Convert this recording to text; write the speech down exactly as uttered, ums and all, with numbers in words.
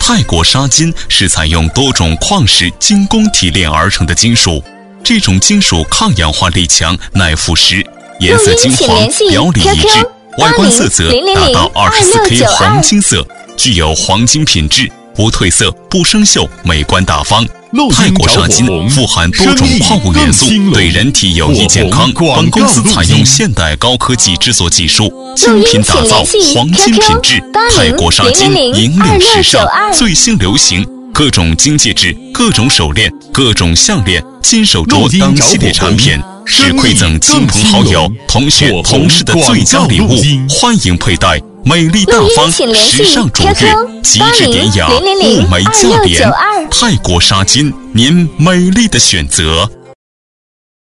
泰国纱金是采用多种矿石精工提炼而成的金属，这种金属抗氧化力强，耐腐蚀，颜色金黄，表里一致，外观色泽达到 二十四 K 黄金色，具有黄金品质，不褪色，不生锈，美观大方。泰国纱金富含多种矿物元素，对人体有益健康。本公司采用现代高科技制作技术，精品打造黄金品质。泰国纱金引领时尚，最新流行，各种金戒指、各种手链、各种项链、金手镯等系列产品，是馈赠亲朋好友、同学、同事的最佳礼物。欢迎佩戴。美丽大方，时尚卓越，极致典雅，物美价廉。泰国纱金，您美丽的选择。